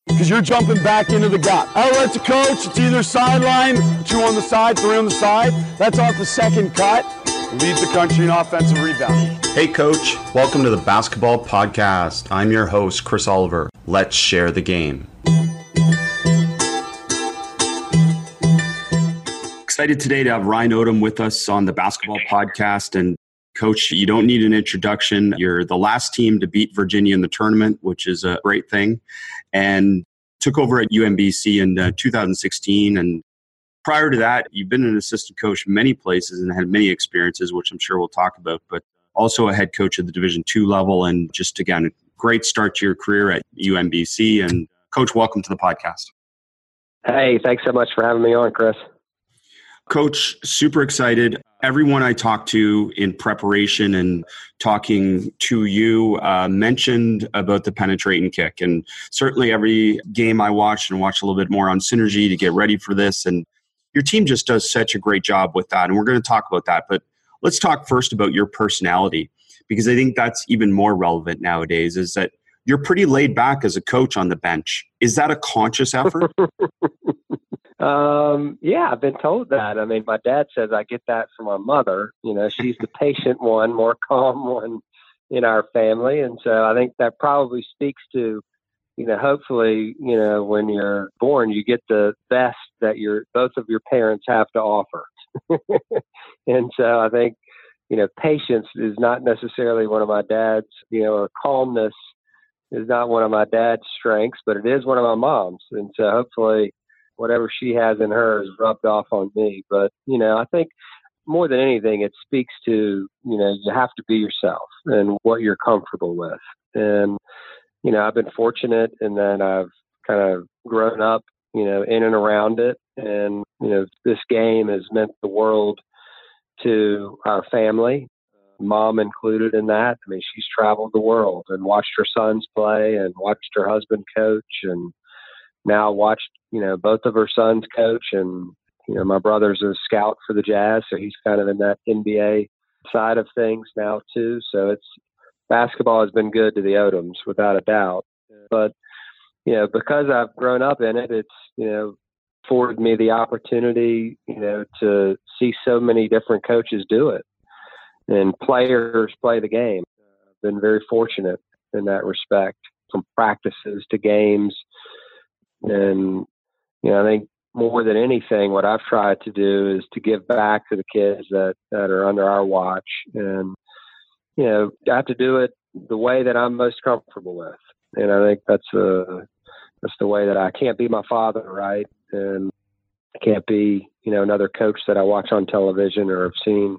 because you're jumping back into the gap. Outlet to coach. It's either sideline, 2 on the side, 3 on the side. That's off the second cut. Leads the country in offensive rebounding. Hey, Coach. Welcome to the Basketball Podcast. I'm your host, Chris Oliver. Let's share the game. Excited today to have Ryan Odom with us on the Basketball Podcast. And Coach, you don't need an introduction. You're the last team to beat Virginia in the tournament, which is a great thing, and took over at UMBC in 2016. And prior to that, you've been an assistant coach many places and had many experiences, which I'm sure we'll talk about, but also a head coach at the Division II level. And just, again, a great start to your career at UMBC. And Coach, welcome to the podcast. Hey, thanks so much for having me on, Chris. Coach, super excited. Everyone I talked to in preparation and talking to you mentioned about the penetrating kick. And certainly every game I watched and watched a little bit more on Synergy to get ready for this. And your team just does such a great job with that. And we're going to talk about that. But let's talk first about your personality, because I think that's even more relevant nowadays, is that you're pretty laid back as a coach on the bench. Is that a conscious effort? Yeah, I've been told that. I mean, my dad says I get that from my mother. You know, she's the patient one, more calm one in our family. And so I think that probably speaks to, you know, hopefully, you know, when you're born, you get the best that both of your parents have to offer. And so I think, you know, patience is not necessarily one of my dad's, you know, or calmness is not one of my dad's strengths, but it is one of my mom's. And so hopefully whatever she has in her is rubbed off on me. But, you know, I think more than anything, it speaks to, you know, you have to be yourself and what you're comfortable with. And, you know, I've been fortunate in that I've kind of grown up, you know, in and around it. And, you know, this game has meant the world to our family, mom included in that. I mean, she's traveled the world and watched her sons play and watched her husband coach, and now watched, you know, both of her sons coach. And, you know, my brother's a scout for the Jazz, so he's kind of in that NBA side of things now too. So basketball has been good to the Odoms without a doubt. But, you know, because I've grown up in it, it's, you know, afforded me the opportunity, you know, to see so many different coaches do it and players play the game. I've been very fortunate in that respect, from practices to games. And, you know, I think more than anything, what I've tried to do is to give back to the kids that are under our watch. And, you know, I have to do it the way that I'm most comfortable with. And I think that's the way that I can't be my father, right? And I can't be, you know, another coach that I watch on television or have seen,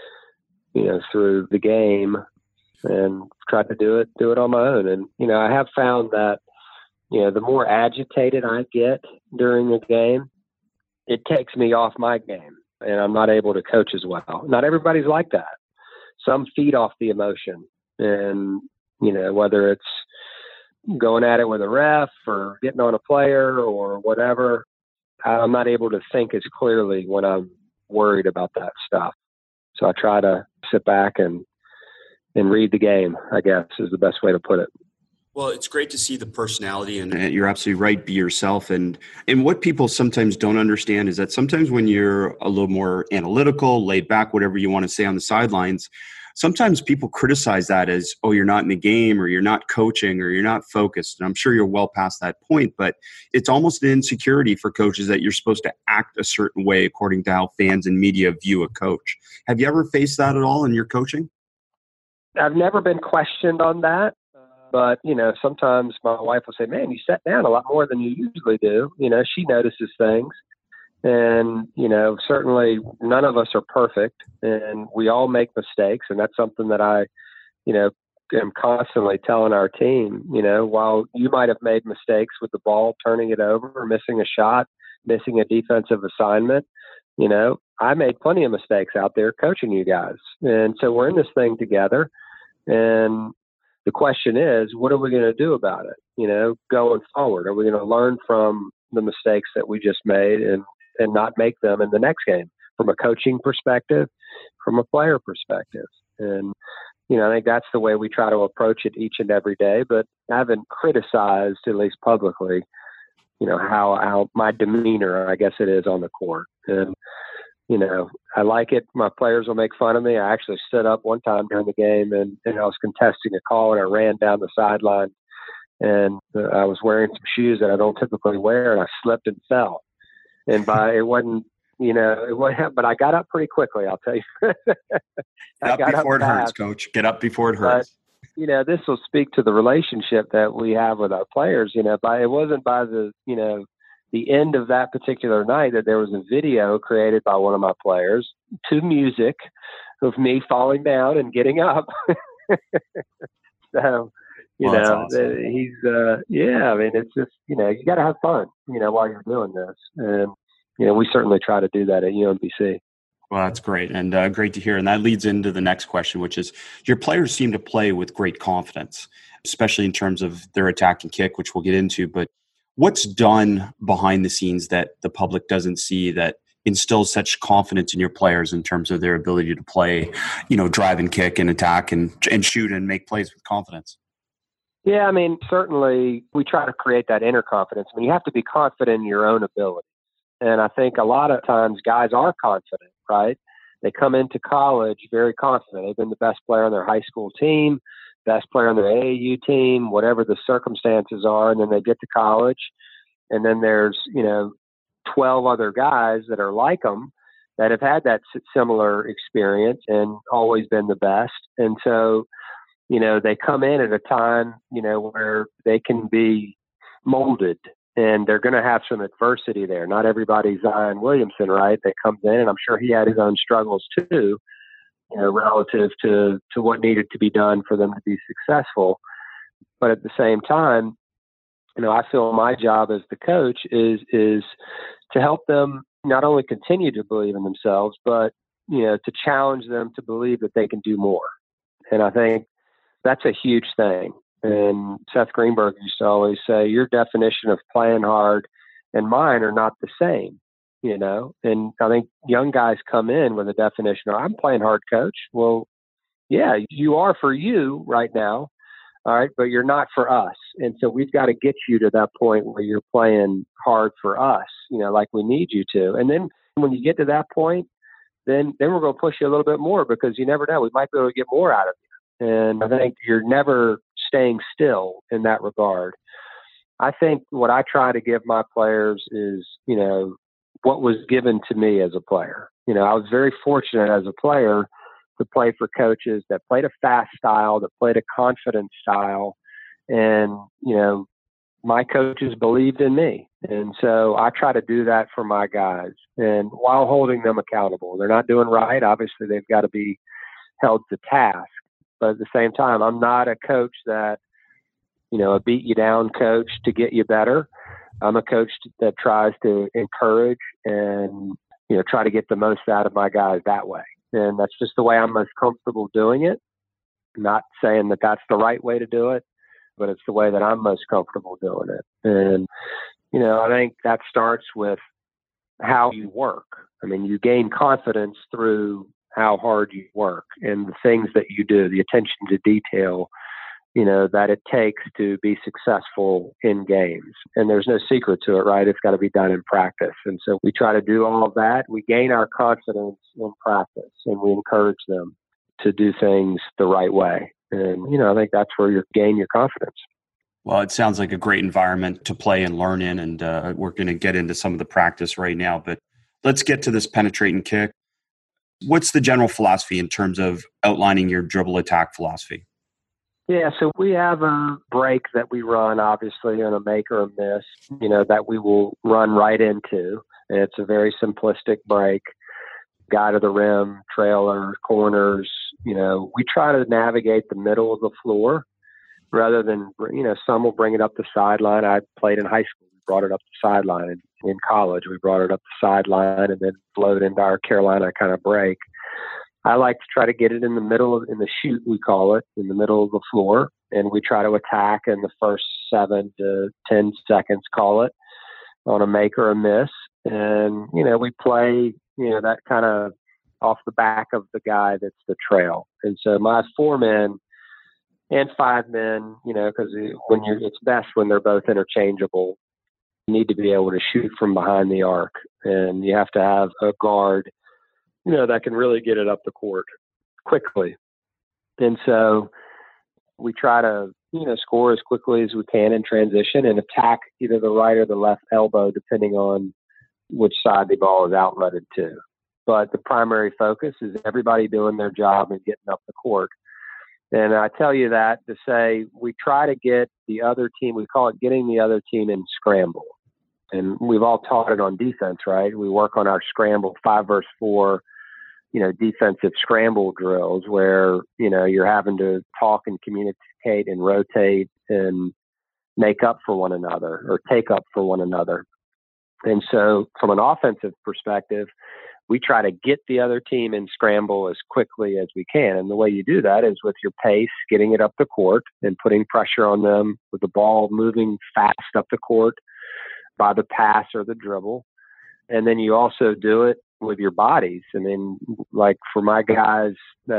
you know, through the game, and tried to do it on my own. And, you know, I have found that, you know, the more agitated I get during the game, it takes me off my game and I'm not able to coach as well. Not everybody's like that. Some feed off the emotion, and, you know, whether it's going at it with a ref or getting on a player or whatever, I'm not able to think as clearly when I'm worried about that stuff. So I try to sit back and read the game, I guess, is the best way to put it. Well, it's great to see the personality, and you're absolutely right. Be yourself. And what people sometimes don't understand is that sometimes when you're a little more analytical, laid back, whatever you want to say on the sidelines, sometimes people criticize that as, oh, you're not in the game, or you're not coaching, or you're not focused. And I'm sure you're well past that point, but it's almost an insecurity for coaches that you're supposed to act a certain way according to how fans and media view a coach. Have you ever faced that at all in your coaching? I've never been questioned on that. But, you know, sometimes my wife will say, man, you sat down a lot more than you usually do. You know, she notices things. And, you know, certainly none of us are perfect, and we all make mistakes. And that's something that I, you know, am constantly telling our team. You know, while you might have made mistakes with the ball, turning it over, or missing a shot, missing a defensive assignment, you know, I made plenty of mistakes out there coaching you guys. And so we're in this thing together. And the question is, what are we going to do about it? You know, going forward, are we going to learn from the mistakes that we just made and not make them in the next game, from a coaching perspective, from a player perspective? And, I think that's the way we try to approach it each and every day. But I haven't criticized, at least publicly, how my demeanor, I guess it is, on the court. And, I like it. My players will make fun of me. I actually stood up one time during the game and I was contesting a call and I ran down the sideline and I was wearing some shoes that I don't typically wear and I slipped and fell. And it wasn't, but I got up pretty quickly, I'll tell you. Get up before it hurts, Coach. Get up before it hurts. But, this will speak to the relationship that we have with our players. It wasn't by the end of that particular night that there was a video created by one of my players to music of me falling down and getting up. So, that's awesome. he's, it's just, you got to have fun, while you're doing this. And, we certainly try to do that at UMBC. Well, that's great. And great to hear. And that leads into the next question, which is your players seem to play with great confidence, especially in terms of their attack and kick, which we'll get into. But what's done behind the scenes that the public doesn't see that instills such confidence in your players in terms of their ability to play, drive and kick and attack and shoot and make plays with confidence? Yeah, certainly we try to create that inner confidence. You have to be confident in your own ability. And I think a lot of times guys are confident, right? They come into college very confident. They've been the best player on their high school team, best player on their AAU team, whatever the circumstances are. And then they get to college and then there's, 12 other guys that are like them that have had that similar experience and always been the best. And so, they come in at a time, where they can be molded and they're going to have some adversity there. Not everybody's Zion Williamson, right? That comes in, and I'm sure he had his own struggles too, relative to what needed to be done for them to be successful. But at the same time, I feel my job as the coach is to help them not only continue to believe in themselves, but, to challenge them to believe that they can do more. And I think that's a huge thing. And Seth Greenberg used to always say, your definition of playing hard and mine are not the same, And I think young guys come in with a definition of, I'm playing hard, coach. Well, yeah, you are for you right now. All right, but you're not for us. And so we've got to get you to that point where you're playing hard for us, like we need you to. And then when you get to that point, then we're going to push you a little bit more because you never know. We might be able to get more out of you. And I think you're never staying still in that regard. I think what I try to give my players is, what was given to me as a player. I was very fortunate as a player to play for coaches that played a fast style, that played a confident style. And, my coaches believed in me. And so I try to do that for my guys and while holding them accountable. They're not doing right. Obviously, they've got to be held to task. But at the same time, I'm not a coach that, a beat you down coach to get you better. I'm a coach that tries to encourage and, try to get the most out of my guys that way. And that's just the way I'm most comfortable doing it. Not saying that that's the right way to do it, but it's the way that I'm most comfortable doing it. And, I think that starts with how you work. You gain confidence through how hard you work and the things that you do, the attention to detail, that it takes to be successful in games. And there's no secret to it, right? It's got to be done in practice. And so we try to do all of that. We gain our confidence in practice and we encourage them to do things the right way. And, I think that's where you gain your confidence. Well, it sounds like a great environment to play and learn in. And we're going to get into some of the practice right now, but let's get to this penetrate and kick. What's the general philosophy in terms of outlining your dribble attack philosophy? Yeah, so we have a break that we run, obviously, on a make or a miss, that we will run right into. And it's a very simplistic break, guy to the rim, trailer, corners. We try to navigate the middle of the floor rather than, some will bring it up the sideline. I played in high school. We brought it up the sideline. In college, we brought it up the sideline and then flowed into our Carolina kind of break. I like to try to get it in the middle, in the shoot, we call it, in the middle of the floor. And we try to attack in the first 7 to 10 seconds, call it, on a make or a miss. And, we play, that kind of off the back of the guy that's the trail. And so my 4 men and 5 men, because it's best when they're both interchangeable. You need to be able to shoot from behind the arc, and you have to have a guard, that can really get it up the court quickly. And so we try to, score as quickly as we can in transition and attack either the right or the left elbow, depending on which side the ball is outletted to. But the primary focus is everybody doing their job and getting up the court. And I tell you that to say we try to get the other team, we call it getting the other team in scramble. And we've all taught it on defense, right? We work on our scramble 5 versus 4, defensive scramble drills where, you're having to talk and communicate and rotate and make up for one another or take up for one another. And so from an offensive perspective, we try to get the other team in scramble as quickly as we can. And the way you do that is with your pace, getting it up the court and putting pressure on them with the ball moving fast up the court by the pass or the dribble. And then you also do it with your bodies. I mean, like for my guys that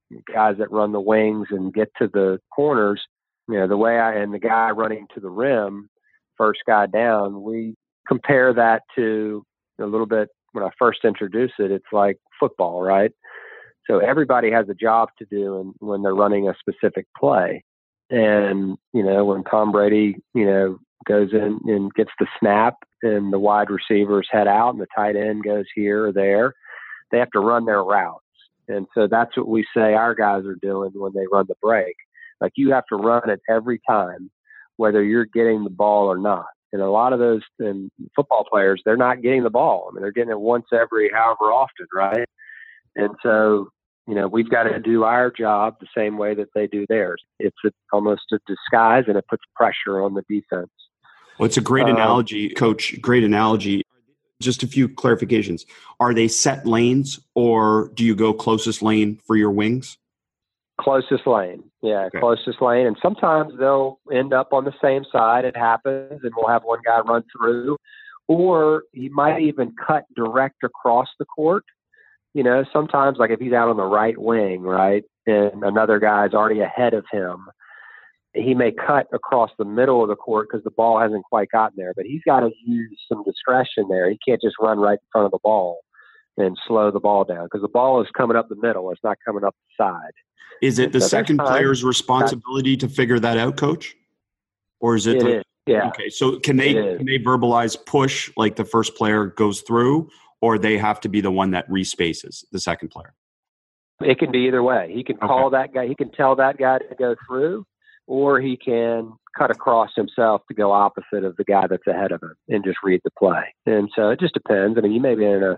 run the wings and get to the corners, the way and the guy running to the rim, first guy down, we compare that to a little bit when I first introduced it, it's like football, right? So everybody has a job to do when they're running a specific play. And, when Tom Brady, goes in and gets the snap and the wide receivers head out and the tight end goes here or there, they have to run their routes. And so that's what we say our guys are doing when they run the break. Like you have to run it every time, whether you're getting the ball or not. And a lot of those football players, they're not getting the ball. I mean, they're getting it once every however often, right? And so, we've got to do our job the same way that they do theirs. It's almost a disguise, and it puts pressure on the defense. Well, it's a great analogy, Coach. Great analogy. Just a few clarifications. Are they set lanes, or do you go closest lane for your wings? Closest lane. Yeah, okay. Closest lane. And sometimes they'll end up on the same side. It happens, and we'll have one guy run through. Or he might even cut direct across the court. Sometimes, like if he's out on the right wing, right, and another guy's already ahead of him, he may cut across the middle of the court because the ball hasn't quite gotten there. But he's got to use some discretion there. He can't just run right in front of the ball and slow the ball down because the ball is coming up the middle. It's not coming up the side. Is it the second player's responsibility to figure that out, Coach? Or is it? It is, yeah. Okay, so can they verbalize push like the first player goes through, or they have to be the one that respaces the second player? It can be either way. He can call that guy. He can tell that guy to go through, or he can cut across himself to go opposite of the guy that's ahead of him and just read the play. And so it just depends. I mean, you may be in a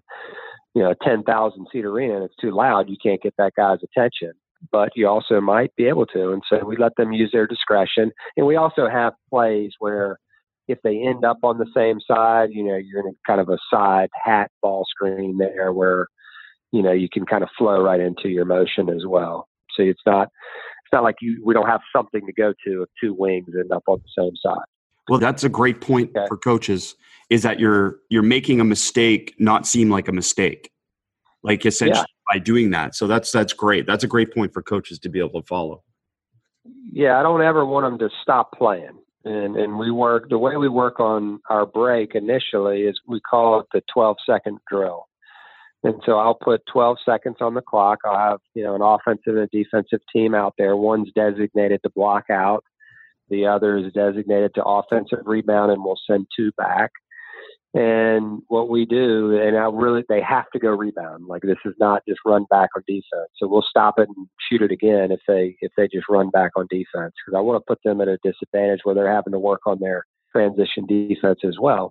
10,000 seat arena and it's too loud. You can't get that guy's attention, but you also might be able to. And so we let them use their discretion. And we also have plays where if they end up on the same side, you're in a kind of a side hat ball screen there where, you can kind of flow right into your motion as well. So it's not like we don't have something to go to if 2 wings end up on the same side. Well, that's a great point for coaches, is that you're making a mistake not seem like a mistake, like essentially by doing that. So that's great. That's a great point for coaches to be able to follow. Yeah, I don't ever want them to stop playing. And the way we work on our break initially is we call it the 12-second drill. And so I'll put 12 seconds on the clock. I'll have, an offensive and a defensive team out there. One's designated to block out. The other is designated to offensive rebound, and we'll send 2 back. And what we do, they have to go rebound. Like this is not just run back on defense. So we'll stop it and shoot it again if they just run back on defense, because I want to put them at a disadvantage where they're having to work on their transition defense as well.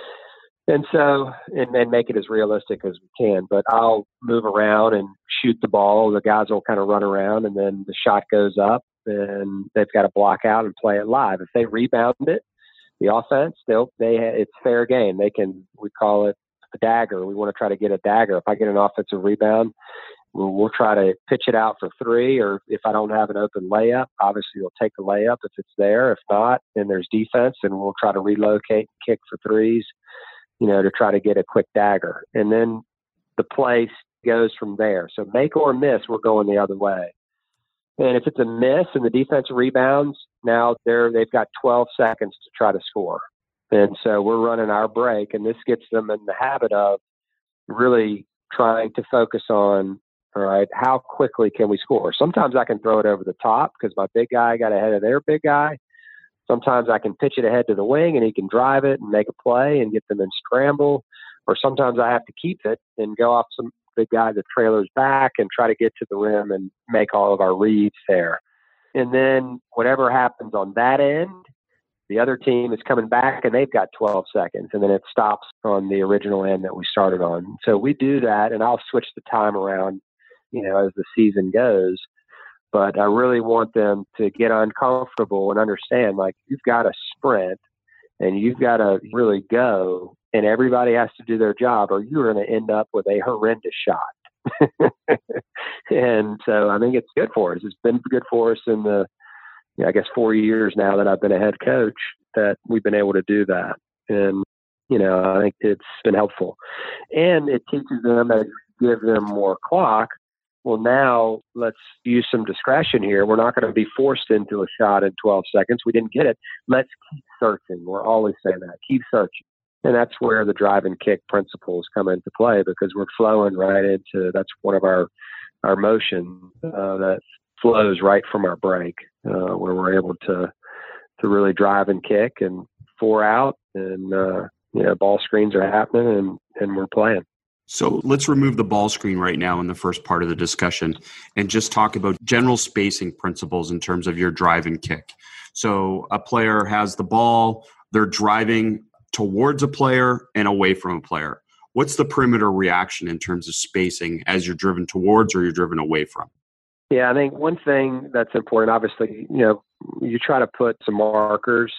And so, and make it as realistic as we can. But I'll move around and shoot the ball. The guys will kind of run around, and then the shot goes up, and they've got to block out and play it live. If they rebound it, the offense, it's fair game. We call it a dagger. We want to try to get a dagger. If I get an offensive rebound, we'll try to pitch it out for 3, or if I don't have an open layup, obviously we'll take the layup if it's there. If not, then there's defense, and we'll try to relocate and kick for 3s, to try to get a quick dagger. And then the play goes from there. So make or miss, we're going the other way. And if it's a miss and the defense rebounds, now they've got 12 seconds to try to score. And so we're running our break, and this gets them in the habit of really trying to focus on, all right, how quickly can we score? Sometimes I can throw it over the top because my big guy got ahead of their big guy. Sometimes I can pitch it ahead to the wing and he can drive it and make a play and get them in scramble. Or sometimes I have to keep it and go off some big guy that trailers back and try to get to the rim and make all of our reads there. And then whatever happens on that end, the other team is coming back and they've got 12 seconds, and then it stops on the original end that we started on. So we do that, and I'll switch the time around, as the season goes. But I really want them to get uncomfortable and understand, like, you've got to sprint and you've got to really go, and everybody has to do their job or you're going to end up with a horrendous shot. And so I think it's good for us. It's been good for us in the, 4 years now that I've been a head coach, that we've been able to do that. And, I think it's been helpful. And it teaches them, as you give them more clock, well, now let's use some discretion here. We're not going to be forced into a shot in 12 seconds. We didn't get it. Let's keep searching. We're always saying that. Keep searching. And that's where the drive and kick principles come into play, because we're flowing right into, that's one of our motion that flows right from our break, where we're able to really drive and kick and 4 out, and ball screens are happening and we're playing. So let's remove the ball screen right now in the first part of the discussion and just talk about general spacing principles in terms of your drive and kick. So a player has the ball, they're driving towards a player and away from a player. What's the perimeter reaction in terms of spacing as you're driven towards or you're driven away from? Yeah, I think one thing that's important, obviously, you try to put some markers,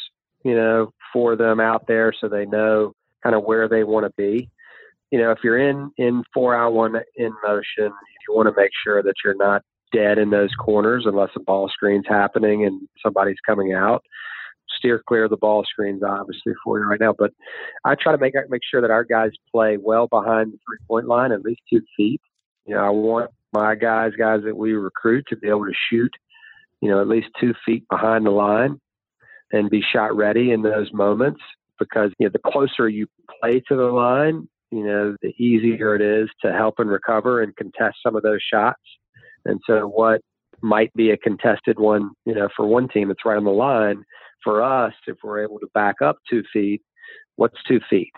for them out there so they know kind of where they want to be. If you're in 4 out 1 in motion, you want to make sure that you're not dead in those corners unless a ball screen's happening and somebody's coming out. Steer clear of the ball screens, obviously, for you right now. But I try to make sure that our guys play well behind the 3-point line, at least 2 feet. I want my guys that we recruit to be able to shoot, at least 2 feet behind the line and be shot ready in those moments, because, the closer you play to the line, the easier it is to help and recover and contest some of those shots. And so what might be a contested one, for one team that's right on the line, for us, if we're able to back up 2 feet, what's 2 feet?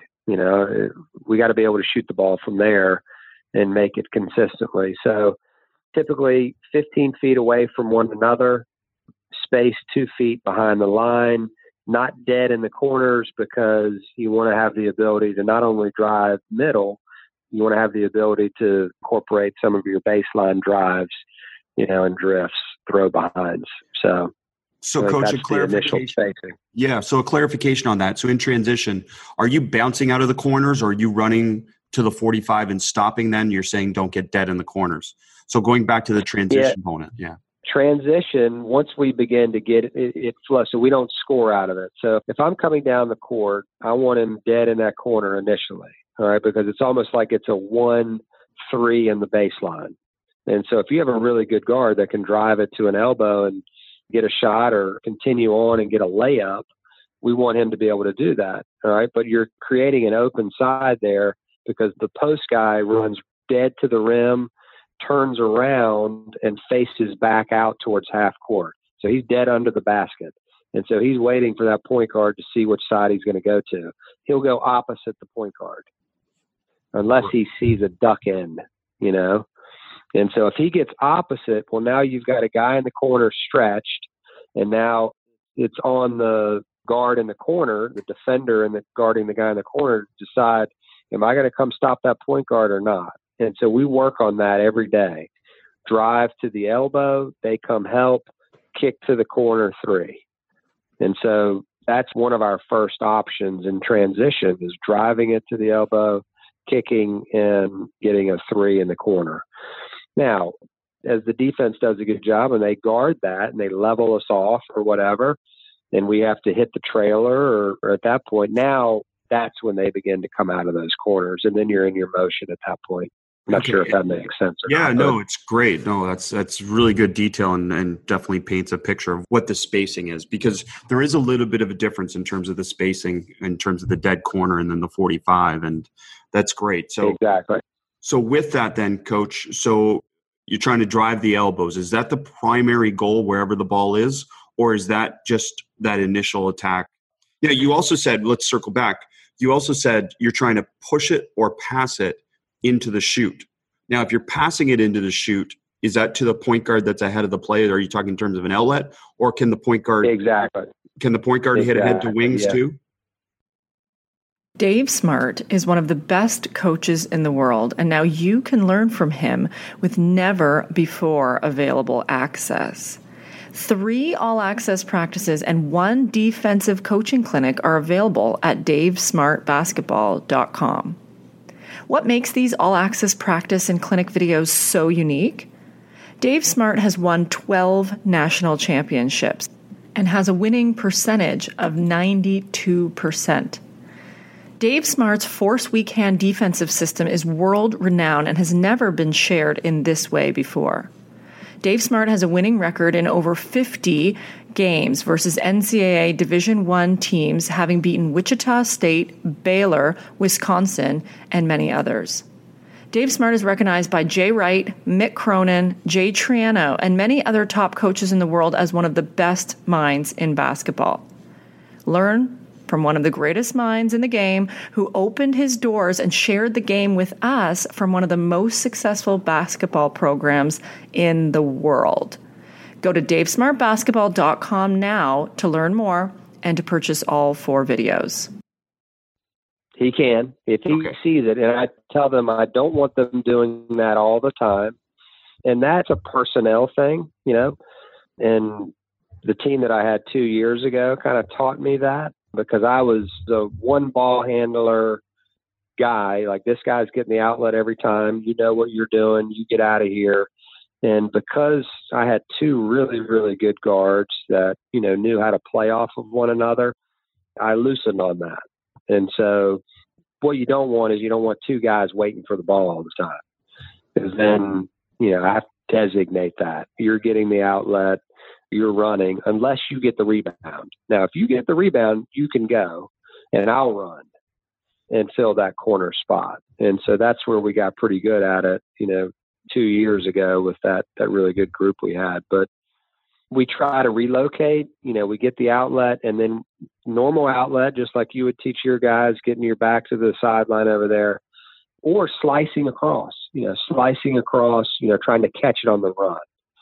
We got to be able to shoot the ball from there and make it consistently. So typically 15 feet away from one another, space 2 feet behind the line, not dead in the corners, because you want to have the ability to not only drive middle, you want to have the ability to incorporate some of your baseline drives, and drifts, throw behinds. So Coach, a clarification. Yeah, so a clarification on that. So in transition, are you bouncing out of the corners, or are you running to the 45 and stopping then? You're saying don't get dead in the corners. So going back to the transition component, yeah. Transition, once we begin to get it flow, so we don't score out of it. So if I'm coming down the court, I want him dead in that corner initially, all right, because it's almost like it's a 1-3 in the baseline. And so if you have a really good guard that can drive it to an elbow and get a shot or continue on and get a layup, we want him to be able to do that, all right? But you're creating an open side there, because the post guy runs dead to the rim, turns around and faces back out towards half court. So he's dead under the basket. And so he's waiting for that point guard to see which side he's going to go to. He'll go opposite the point guard unless he sees a duck end, And so if he gets opposite, well, now you've got a guy in the corner stretched, and now it's on the guard in the corner, the defender and the guarding the guy in the corner, to decide, am I going to come stop that point guard or not? And so we work on that every day. Drive to the elbow, they come help, kick to the corner 3. And so that's one of our first options in transition, is driving it to the elbow, kicking, and getting a 3 in the corner. Now, as the defense does a good job and they guard that and they level us off or whatever, and we have to hit the trailer or at that point, now that's when they begin to come out of those corners, and then you're in your motion at that point. I'm not sure if that makes sense or Yeah, not. no, it's great. No, that's really good detail and definitely paints a picture of what the spacing is, because there is a little bit of a difference in terms of the spacing, in terms of the dead corner and then the 45, and that's great. So Exactly. So with that then, Coach, so you're trying to drive the elbows. Is that the primary goal wherever the ball is, or is that just that initial attack? Yeah, you also said, let's circle back. You also said you're trying to push it or pass it into the shoot. Now, if you're passing it into the shoot, is that to the point guard that's ahead of the play? Are you talking in terms of an outlet, or can the point guard Exactly. hit ahead to wings too? Dave Smart is one of the best coaches in the world, and now you can learn from him with never before available access. 3 all-access practices and 1 defensive coaching clinic are available at davesmartbasketball.com. What makes these all-access practice and clinic videos so unique? Dave Smart has won 12 national championships and has a winning percentage of 92%. Dave Smart's force weak hand defensive system is world-renowned and has never been shared in this way before. Dave Smart has a winning record in over 50 games versus NCAA Division I teams, having beaten Wichita State, Baylor, Wisconsin, and many others. Dave Smart is recognized by Jay Wright, Mick Cronin, Jay Triano, and many other top coaches in the world as one of the best minds in basketball. Learn from one of the greatest minds in the game who opened his doors and shared the game with us from one of the most successful basketball programs in the world. Go to davesmartbasketball.com now to learn more and to purchase all 4 videos. He can, if he sees it. And I tell them I don't want them doing that all the time. And that's a personnel thing, and the team that I had 2 years ago kind of taught me that, because I was the one ball handler guy. Like, this guy's getting the outlet every time. You know what you're doing. You get out of here. And because I had 2 really, really good guards that, knew how to play off of one another, I loosened on that. And so what you don't want is you don't want 2 guys waiting for the ball all the time. Because then, I have to designate that. You're getting the outlet. You're running, unless you get the rebound. Now, if you get the rebound, you can go, and I'll run and fill that corner spot. And so that's where we got pretty good at it, 2 years ago with that really good group we had. But we try to relocate, we get the outlet, and then normal outlet, just like you would teach your guys, getting your back to the sideline over there, or slicing across, trying to catch it on the run.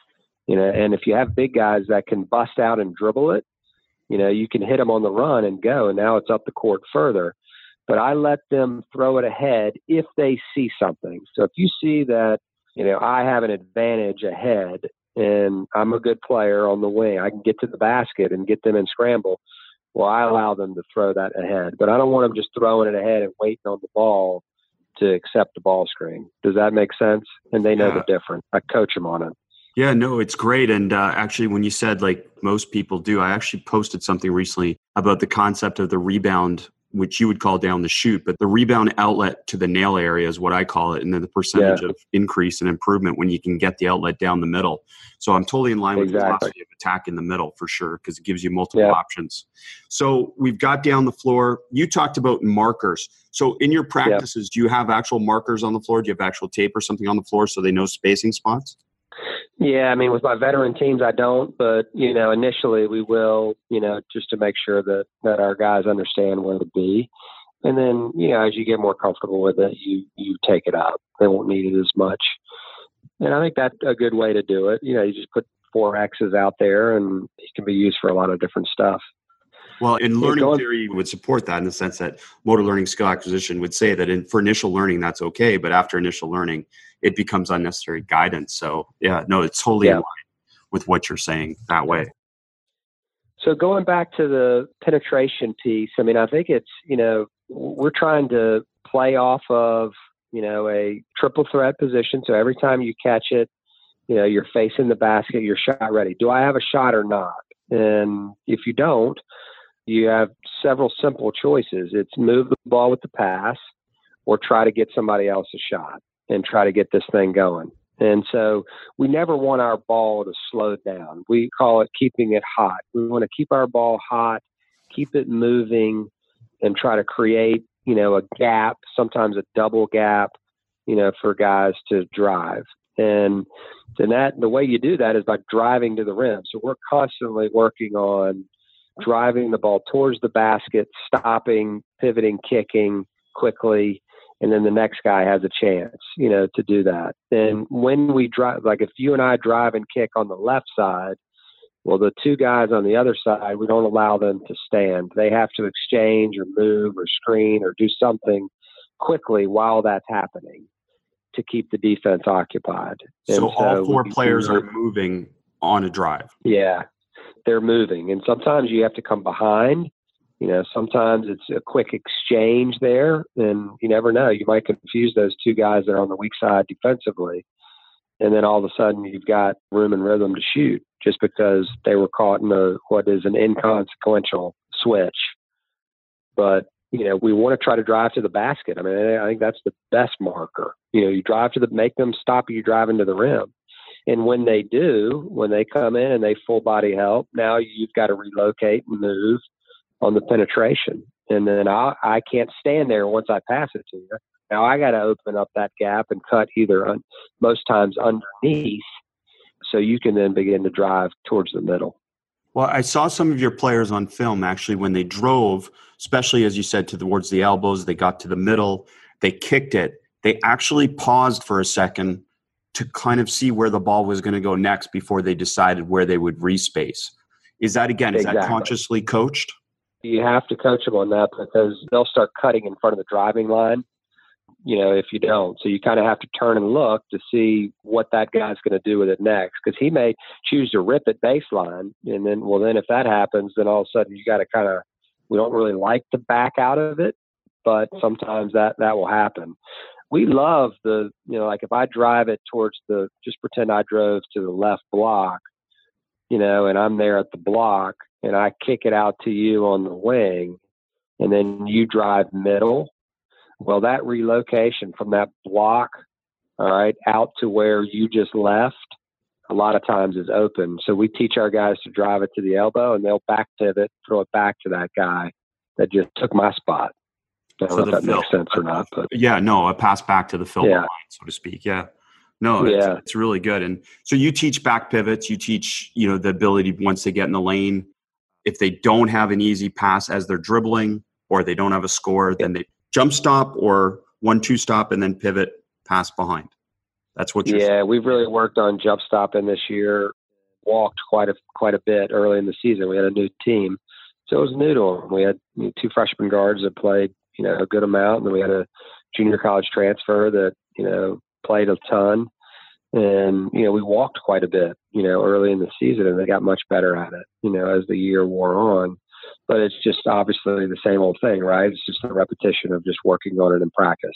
And if you have big guys that can bust out and dribble it, you can hit them on the run and go, and now it's up the court further. But I let them throw it ahead if they see something. So if you see that, I have an advantage ahead and I'm a good player on the wing, I can get to the basket and get them in scramble. Well, I allow them to throw that ahead, but I don't want them just throwing it ahead and waiting on the ball to accept the ball screen. Does that make sense? And they know the difference. I coach them on it. Yeah, no, it's great. And actually, when you said like most people do, I actually posted something recently about the concept of the rebound, which you would call down the shoot, but the rebound outlet to the nail area is what I call it. And then the percentage of increase and improvement when you can get the outlet down the middle. So I'm totally in line with the philosophy of attack in the middle for sure, because it gives you multiple options. So we've got down the floor. You talked about markers. So in your practices, do you have actual markers on the floor? Do you have actual tape or something on the floor so they know spacing spots? Yeah, I mean, with my veteran teams, I don't, but, initially we will, just to make sure that our guys understand where to be. And then, as you get more comfortable with it, you take it out. They won't need it as much. And I think that's a good way to do it. You just put 4 X's out there and it can be used for a lot of different stuff. Well, in learning theory would support that in the sense that motor learning skill acquisition would say that for initial learning, that's okay. But after initial learning, it becomes unnecessary guidance. So yeah, no, it's totally in line with what you're saying that way. So going back to the penetration piece, I mean, I think it's, we're trying to play off of, a triple threat position. So every time you catch it, you're facing the basket, you're shot ready. Do I have a shot or not? And if you don't, you have several simple choices. It's move the ball with the pass or try to get somebody else a shot. and try to get this thing going. And so we never want our ball to slow down. We call it keeping it hot. We want to keep our ball hot, keep it moving, and try to create, a gap, sometimes a double gap, for guys to drive. And then the way you do that is by driving to the rim. So we're constantly working on driving the ball towards the basket, stopping, pivoting, kicking quickly, and then the next guy has a chance, to do that. And when we drive, like if you and I drive and kick on the left side, well, the two guys on the other side, we don't allow them to stand. They have to exchange or move or screen or do something quickly while that's happening to keep the defense occupied. So all four players are moving on a drive. Yeah, they're moving. And sometimes you have to come behind. Sometimes it's a quick exchange there, and you never know. You might confuse those two guys that are on the weak side defensively, and then all of a sudden you've got room and rhythm to shoot just because they were caught in what is an inconsequential switch. But, we want to try to drive to the basket. I mean, I think that's the best marker. You drive make them stop you driving to the rim. And when they do, when they come in and they full body help, now you've got to relocate and move on the penetration. And then I can't stand there once I pass it to you. Now I got to open up that gap and cut either most times underneath, so you can then begin to drive towards the middle. Well, I saw some of your players on film actually when they drove, especially as you said, towards the elbows, they got to the middle, they kicked it. They actually paused for a second to kind of see where the ball was going to go next before they decided where they would respace. Is that consciously coached? You have to coach them on that because they'll start cutting in front of the driving line, if you don't. So you kind of have to turn and look to see what that guy's going to do with it next, because he may choose to rip it baseline. And then if that happens, then all of a sudden you got to we don't really like to back out of it, but sometimes that will happen. We love like if I drive it towards just pretend I drove to the left block, and I'm there at the block and I kick it out to you on the wing and then you drive middle. Well, that relocation from that block, all right, out to where you just left, a lot of times is open. So we teach our guys to drive it to the elbow and they'll back pivot, throw it back to that guy that just took my spot. I don't know if that makes sense or not. But a pass back to the fill line, so to speak. Yeah. No, it's really good. And so you teach back pivots, you teach, the ability once they get in the lane, if they don't have an easy pass as they're dribbling or they don't have a score, then they jump stop or 1-2 stop and then pivot, pass behind. That's what you're saying. We've really worked on jump stopping this year, walked quite a bit early in the season. We had a new team. So it was new to them. We had 2 freshman guards that played, a good amount. And then we had a junior college transfer that, played a ton. And, we walked quite a bit, early in the season, and they got much better at it, as the year wore on. But it's just obviously the same old thing, right? It's just a repetition of just working on it in practice,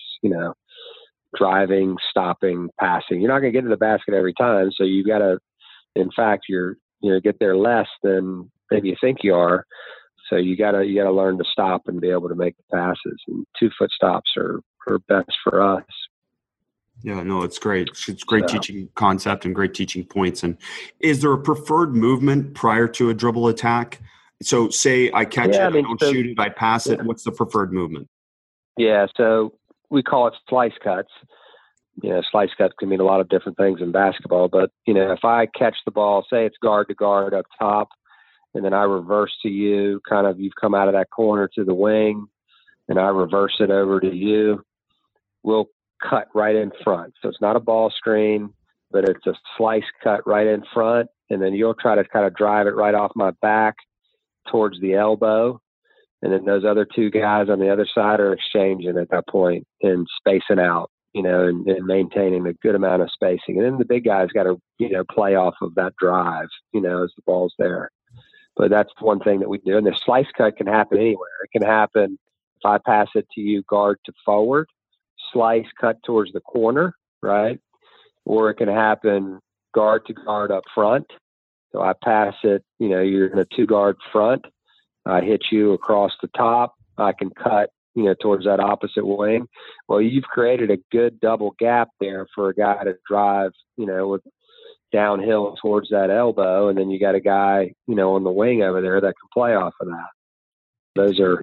driving, stopping, passing. You're not going to get to the basket every time. So you got to, in fact, get there less than maybe you think you are. So you got to learn to stop and be able to make the passes. And 2-foot stops are best for us. Yeah, no, it's great. It's great teaching concept and great teaching points. And is there a preferred movement prior to a dribble attack? So say I catch it, I don't shoot it, I pass it. What's the preferred movement? Yeah, so we call it slice cuts. Slice cuts can mean a lot of different things in basketball. But, if I catch the ball, say it's guard to guard up top, and then I reverse to you, kind of you've come out of that corner to the wing, and I reverse it over to you, we'll cut right in front. So it's not a ball screen, but it's a slice cut right in front. And then you'll try to kind of drive it right off my back towards the elbow. And then those other 2 guys on the other side are exchanging at that point and spacing out, and maintaining a good amount of spacing. And then the big guys got to, play off of that drive, as the ball's there. But that's one thing that we do. And the slice cut can happen anywhere. It can happen if I pass it to you guard to forward, slice cut towards the corner, right? Or it can happen guard to guard up front. So I pass it, you're in a 2-guard front. I hit you across the top. I can cut towards that opposite wing. Well, you've created a good double gap there for a guy to drive, with downhill towards that elbow. And then you got a guy, on the wing over there that can play off of that. Those are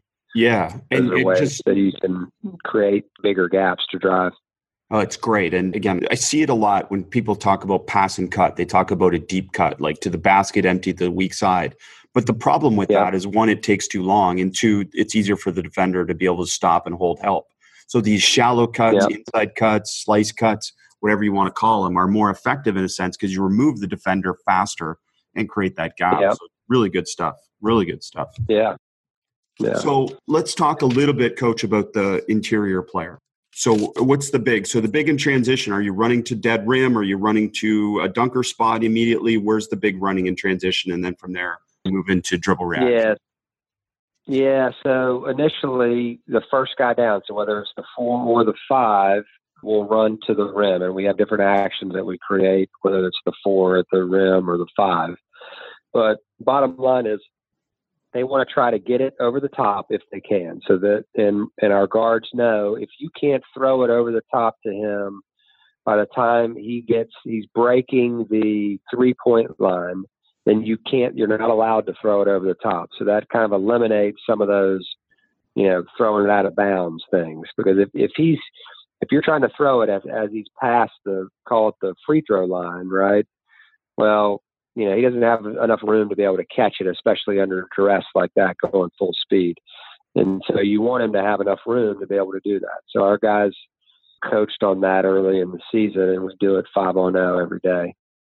ways that you can create bigger gaps to drive. Oh, it's great. And again, I see it a lot when people talk about pass and cut. They talk about a deep cut, like to the basket, empty to the weak side. But the problem with that is, one, it takes too long, and two, it's easier for the defender to be able to stop and hold help. So these shallow cuts, inside cuts, slice cuts, whatever you want to call them, are more effective in a sense because you remove the defender faster and create that gap. Yep. So really good stuff. Really good stuff. Yeah. So let's talk a little bit, Coach, about the interior player. So what's the big? So the big in transition, are you running to dead rim? Are you running to a dunker spot immediately? Where's the big running in transition? And then from there, move into dribble reaction. Yeah. So initially, the first guy down, so whether it's the 4 or the 5, will run to the rim. And we have different actions that we create, whether it's the 4 at the rim or the 5. But bottom line is, they want to try to get it over the top if they can. So that, and our guards know, if you can't throw it over the top to him by the time he's breaking the 3-point line, then you're not allowed to throw it over the top. So that kind of eliminates some of those, throwing it out of bounds things. Because if you're trying to throw it as he's past call it the free throw line, right? Well, he doesn't have enough room to be able to catch it, especially under duress like that, going full speed. And so you want him to have enough room to be able to do that. So our guys coached on that early in the season, and we do it 5-on-0 every day.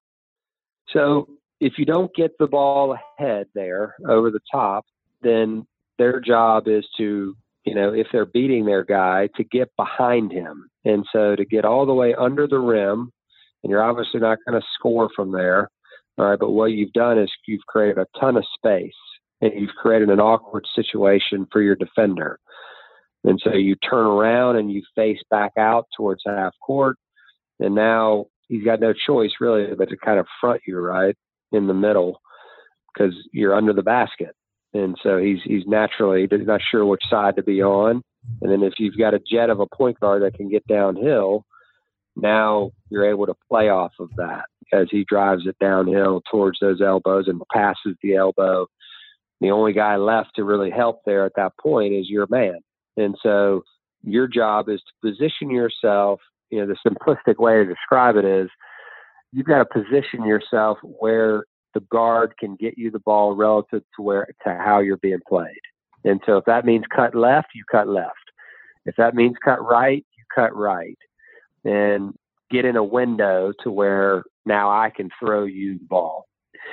So if you don't get the ball ahead there over the top, then their job is to, if they're beating their guy, to get behind him. And so to get all the way under the rim, and you're obviously not going to score from there. All right, but what you've done is you've created a ton of space, and you've created an awkward situation for your defender. And so you turn around and you face back out towards half court, and now he's got no choice really but to kind of front you right in the middle because you're under the basket. And so he's naturally not sure which side to be on. And then if you've got a jet of a point guard that can get downhill, now you're able to play off of that as he drives it downhill towards those elbows and passes the elbow. The only guy left to really help there at that point is your man. And so your job is to position yourself. The simplistic way to describe it is you've got to position yourself where the guard can get you the ball relative to how you're being played. And so if that means cut left, you cut left. If that means cut right, you cut right. And get in a window to where now I can throw you the ball.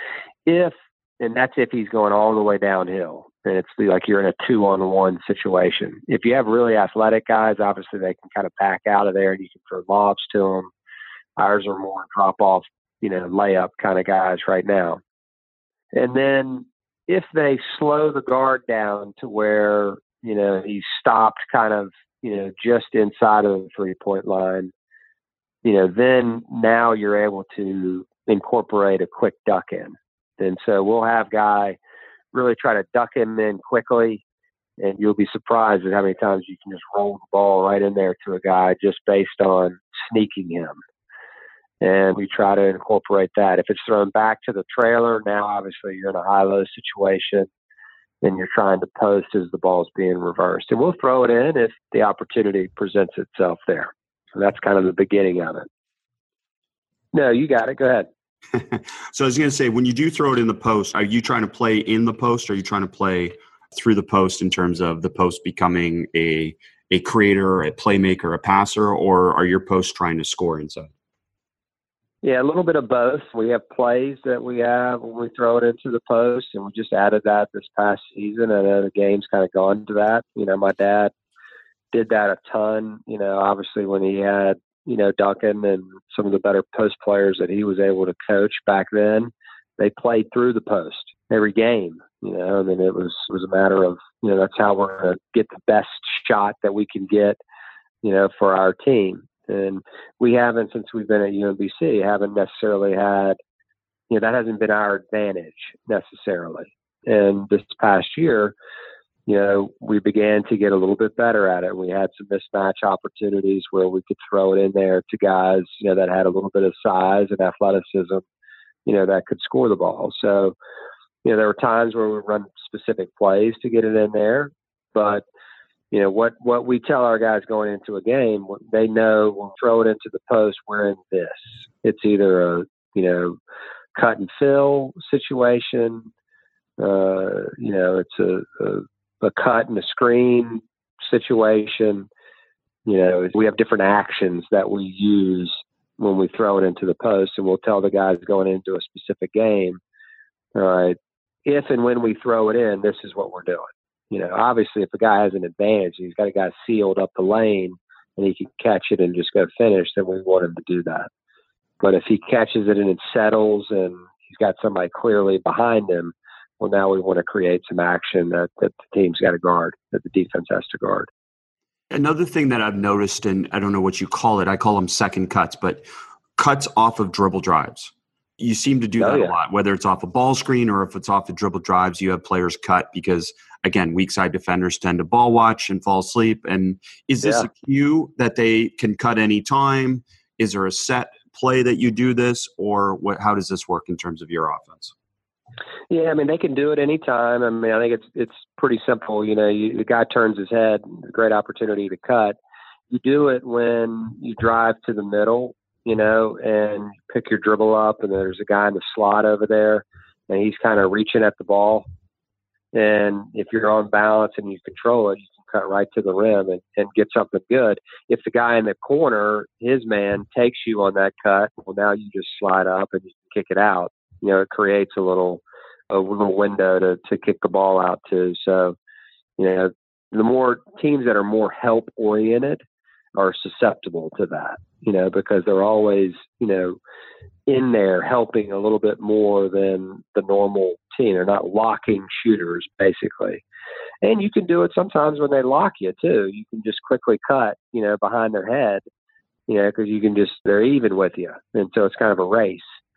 And that's if he's going all the way downhill. And it's like you're in a 2-on-1 situation. If you have really athletic guys, obviously they can kind of back out of there and you can throw lobs to them. Ours are more drop-off, layup kind of guys right now. And then if they slow the guard down to where, he's stopped kind of, just inside of the 3-point line, then now you're able to incorporate a quick duck in. And so we'll have guy really try to duck him in quickly, and you'll be surprised at how many times you can just roll the ball right in there to a guy just based on sneaking him. And we try to incorporate that. If it's thrown back to the trailer, now obviously you're in a high-low situation, and you're trying to post as the ball's being reversed. And we'll throw it in if the opportunity presents itself there. So that's kind of the beginning of it. No, you got it. Go ahead. So I was going to say, when you do throw it in the post, are you trying to play in the post, or are you trying to play through the post in terms of the post becoming a creator, a playmaker, a passer, or are your posts trying to score inside? Yeah, a little bit of both. We have plays that we have when we throw it into the post, and we just added that this past season. I know the game's kind of gone to that. My dad did that a ton, obviously when he had, Duncan and some of the better post players that he was able to coach back then, they played through the post every game, and then it was a matter of, that's how we're going to get the best shot that we can get, for our team. And we haven't, since we've been at UMBC, haven't necessarily had, that hasn't been our advantage necessarily. And this past year, we began to get a little bit better at it. We had some mismatch opportunities where we could throw it in there to guys, that had a little bit of size and athleticism, that could score the ball. So, there were times where we run specific plays to get it in there, but what we tell our guys going into a game, they know when we throw it into the post, we're in this. It's either a, cut and fill situation. It's a cut and a screen situation. We have different actions that we use when we throw it into the post, and we'll tell the guys going into a specific game, all right, if and when we throw it in, this is what we're doing. Obviously, if a guy has an advantage, he's got a guy sealed up the lane and he can catch it and just go finish, then we want him to do that. But if he catches it and it settles and he's got somebody clearly behind him, well, now we want to create some action that the team's got to guard, that the defense has to guard. Another thing that I've noticed, and I don't know what you call it, I call them second cuts, but cuts off of dribble drives. You seem to do that a lot, whether it's off a ball screen or if it's off the dribble drives, you have players cut because, again, weak side defenders tend to ball watch and fall asleep. And is this a cue that they can cut any time? Is there a set play that you do this, or how does this work in terms of your offense? Yeah, they can do it anytime. I think it's pretty simple. The guy turns his head, a great opportunity to cut. You do it when you drive to the middle, and pick your dribble up, and there's a guy in the slot over there, and he's kind of reaching at the ball. And if you're on balance and you control it, you can cut right to the rim and get something good. If the guy in the corner, his man, takes you on that cut, well, now you just slide up and you can kick it out. It creates a little window to kick the ball out to. So, the more teams that are more help oriented are susceptible to that, because they're always, in there helping a little bit more than the normal team. They're not locking shooters, basically. And you can do it sometimes when they lock you too. You can just quickly cut, behind their head, because they're even with you. And so it's kind of a race.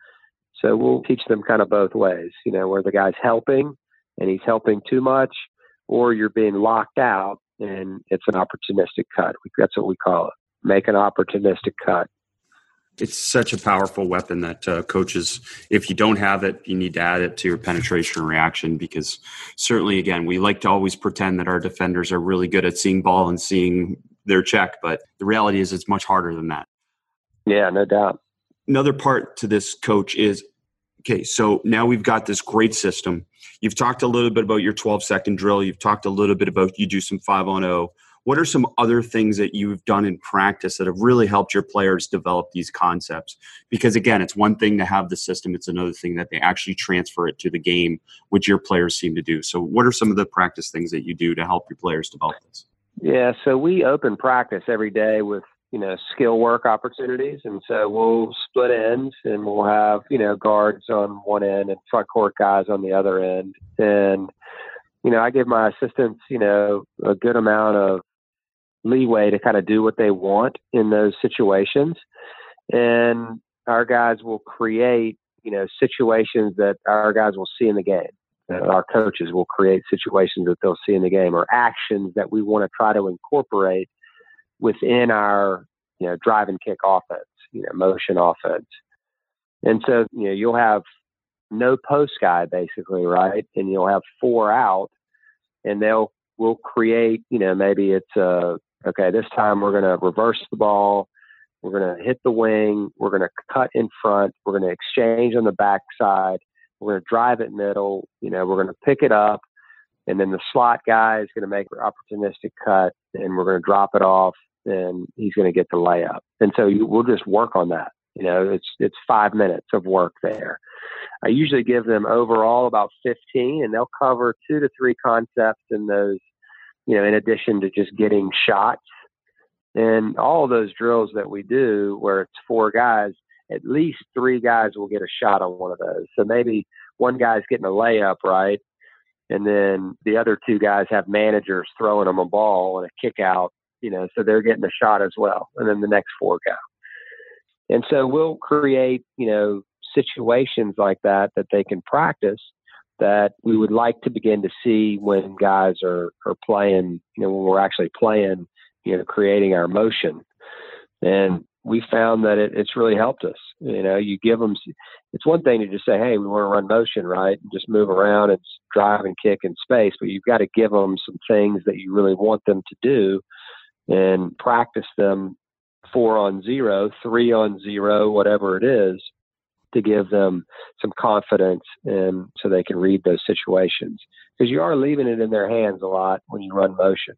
So we'll teach them kind of both ways, where the guy's helping and he's helping too much, or you're being locked out and it's an opportunistic cut. That's what we call it. Make an opportunistic cut. It's such a powerful weapon that coaches, if you don't have it, you need to add it to your penetration reaction, because certainly, again, we like to always pretend that our defenders are really good at seeing ball and seeing their check, but the reality is it's much harder than that. Yeah, no doubt. Another part to this, Coach, is, okay, so now we've got this great system. You've talked a little bit about your 12-second drill. You've talked a little bit about you do some 5-on-0. What are some other things that you've done in practice that have really helped your players develop these concepts? Because, again, it's one thing to have the system. It's another thing that they actually transfer it to the game, which your players seem to do. So what are some of the practice things that you do to help your players develop this? Yeah, so we open practice every day with, skill work opportunities. And so we'll split ends and we'll have, guards on one end and front court guys on the other end. And, I give my assistants, a good amount of leeway to kind of do what they want in those situations. And our guys will create, situations that our guys will see in the game. Our coaches will create situations that they'll see in the game, or actions that we want to try to incorporate within our, drive and kick offense, motion offense. And so, you'll have no post guy basically, right? And you'll have 4 out, and we'll create, maybe it's okay, this time we're going to reverse the ball. We're going to hit the wing. We're going to cut in front. We're going to exchange on the backside. We're going to drive it middle. We're going to pick it up. And then the slot guy is going to make an opportunistic cut, and we're going to drop it off, and he's going to get the layup. And so we'll just work on that. It's 5 minutes of work there. I usually give them overall about 15, and they'll cover 2 to 3 concepts in those, in addition to just getting shots. And all of those drills that we do where it's 4 guys, at least 3 guys will get a shot on one of those. So maybe one guy's getting a layup, right? And then the other 2 guys have managers throwing them a ball and a kick out, so they're getting a shot as well. And then the next 4 go. And so we'll create, situations like that they can practice. that we would like to begin to see when guys are playing, when we're actually playing, creating our motion. And we found that it's really helped us. You give them, it's one thing to just say, hey, we want to run motion, right? And just move around and drive and kick in space, but you've got to give them some things that you really want them to do and practice them 4-on-0, 3-on-0, whatever it is, to give them some confidence and so they can read those situations, because you are leaving it in their hands a lot when you run motion.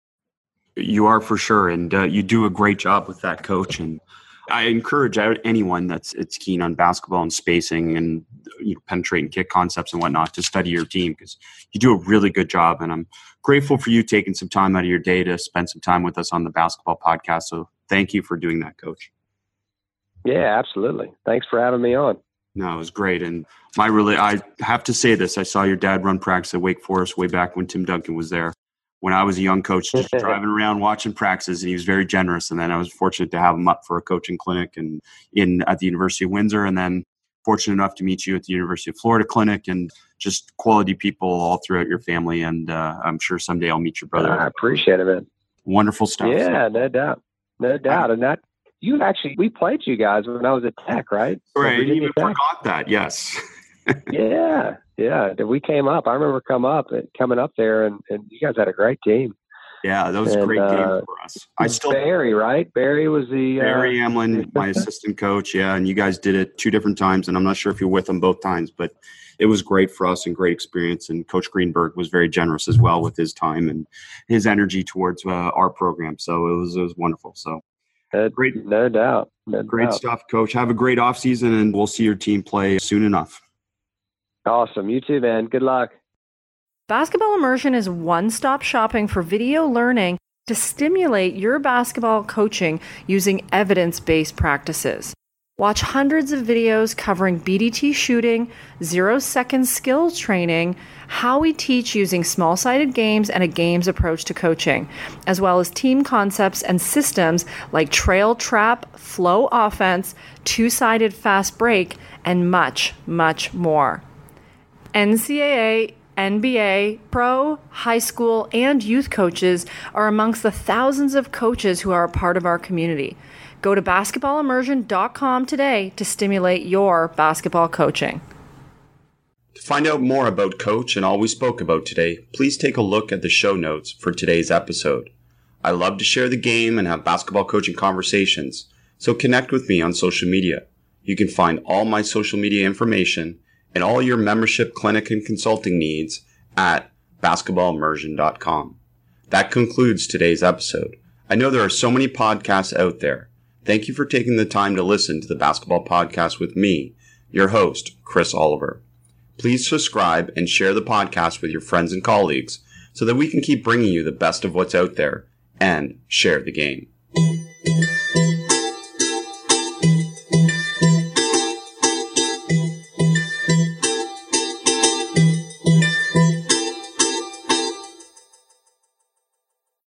You are, for sure. And you do a great job with that, Coach. And I encourage anyone that's keen on basketball and spacing and penetrate and kick concepts and whatnot to study your team, because you do a really good job. And I'm grateful for you taking some time out of your day to spend some time with us on the basketball podcast. So thank you for doing that, Coach. Yeah, absolutely. Thanks for having me on. No, it was great. And I have to say this. I saw your dad run practice at Wake Forest way back when Tim Duncan was there. When I was a young coach, just driving around watching practices, and he was very generous. And then I was fortunate to have him up for a coaching clinic and at the University of Windsor, and then fortunate enough to meet you at the University of Florida clinic, and just quality people all throughout your family. And I'm sure someday I'll meet your brother. I appreciate it, man. Wonderful stuff. Yeah, no doubt. No doubt. And that we played you guys when I was at Tech, right? Right. You even forgot that. Yes. Yeah. We came up. I remember coming up there, and you guys had a great team. Yeah, that was a great game for us. Barry, right? Barry was Barry Amlin, my assistant coach. Yeah, and you guys did it 2 different times, and I'm not sure if you're with them both times, but it was great for us and great experience. And Coach Greenberg was very generous as well with his time and his energy towards our program. So it was wonderful. So great, no doubt. Great stuff, Coach. Have a great off season, and we'll see your team play soon enough. Awesome. You too, man. Good luck. Basketball Immersion is one-stop shopping for video learning to stimulate your basketball coaching using evidence-based practices. Watch hundreds of videos covering BDT shooting, 0-second skills training, how we teach using small-sided games and a games approach to coaching, as well as team concepts and systems like trail trap, flow offense, 2-sided fast break, and much, much more. NCAA, NBA, pro, high school, and youth coaches are amongst the thousands of coaches who are a part of our community. Go to basketballimmersion.com today to stimulate your basketball coaching. To find out more about Coach and all we spoke about today, please take a look at the show notes for today's episode. I love to share the game and have basketball coaching conversations, so connect with me on social media. You can find all my social media information and all your membership, clinic, and consulting needs at basketballimmersion.com. That concludes today's episode. I know there are so many podcasts out there. Thank you for taking the time to listen to the Basketball Podcast with me, your host, Chris Oliver. Please subscribe and share the podcast with your friends and colleagues so that we can keep bringing you the best of what's out there and share the game.